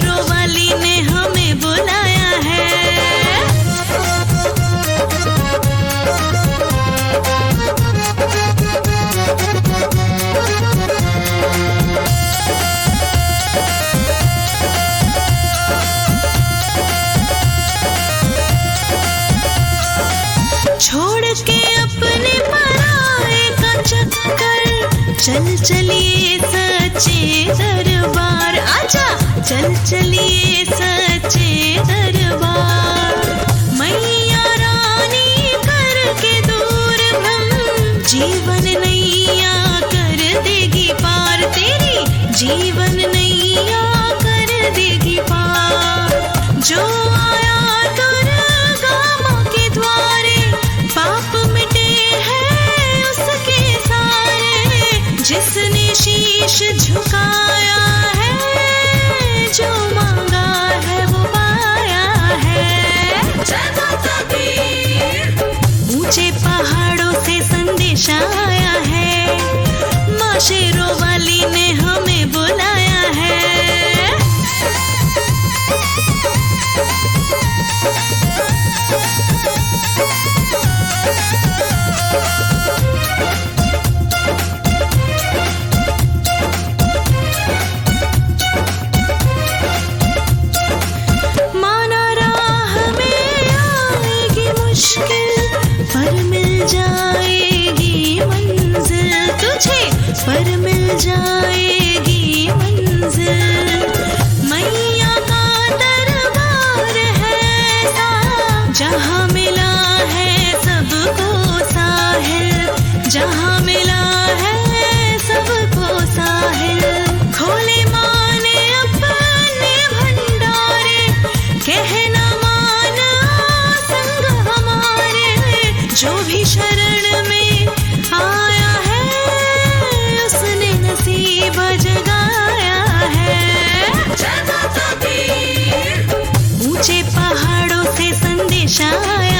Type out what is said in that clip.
शेरों वाली ने हमें बुलाया है। छोड़ के अपने पराए का चक्कर, चल चलिए सच्चे दरबार। आजा चल चलिए सच्चे दरबार। मैया रानी करके दूर भ्रम, जीवन नैया कर देगी पार। तेरी जीवन नैया कर देगी पार। जो आया दुर्गा माँ के द्वारे, पाप मिटे हैं उसके सारे। जिसने शीश झुकाया है, जो मांगा है वो पाया है। ऊंचे पहाड़ों से संदेश आया है, माँ शेरों वाली ने हमें बुलाया है। माना राह में आएगी मुश्किल, पर मिल जाएगी मंजिल। तुझे पर मिल जाएगी मंजिल। मैया का दरबार है ऐसा, जहाँ मिला है सबको साहिल। जहाँ मिला है सबको साहिल। खोले माने अपने भंडारे, कहना माना संग हमारे। जो भी शरण में आया है, उसने नसीब जगाया है। ऊंचे पहाड़ों से संदेश आया